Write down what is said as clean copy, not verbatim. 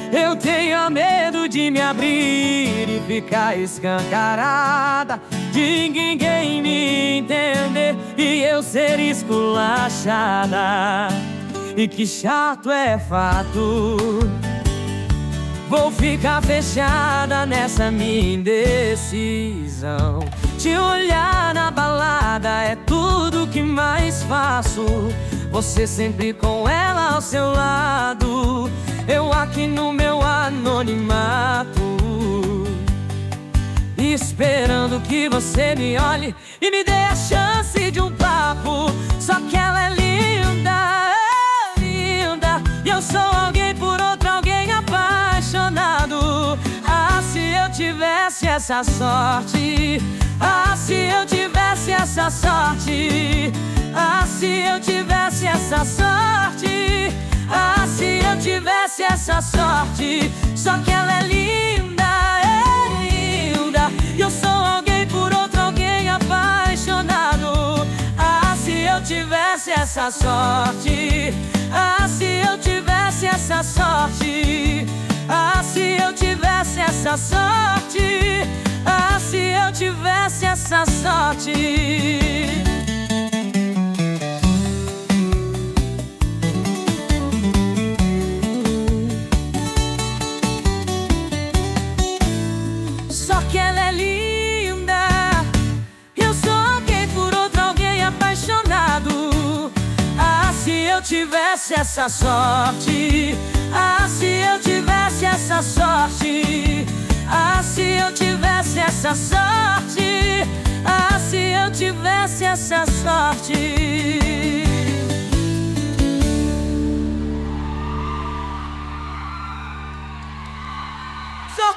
Eu tenho medo de me abrir e ficar escancarada, de ninguém me entender e eu ser esculachada. E que chato é fato, vou ficar fechada nessa minha indecisão. Te olhar na balada é tudo que mais faço, você sempre com ela ao seu lado, eu aqui no meu anonimato, esperando que você me olhe e me dê a chance de um papo. Só que ela é linda, linda, e eu sou alguém por outro, alguém apaixonado. Ah, se eu tivesse essa sorte, ah, se eu tivesse essa sorte, ah, se eu tivesse essa sorte, ah, se eu tivesse essa sorte. Só que ela é linda, e eu sou alguém por outro, alguém apaixonado. Ah, se eu tivesse essa sorte, ah, se eu tivesse essa sorte, ah, se eu tivesse essa sorte, ah, se eu tivesse essa sorte. Só que ela é linda, eu sou alguém por outro, alguém apaixonado. Ah, se eu tivesse essa sorte, ah, se eu tivesse essa sorte, ah, se eu tivesse essa sorte, ah, se eu tivesse essa sorte.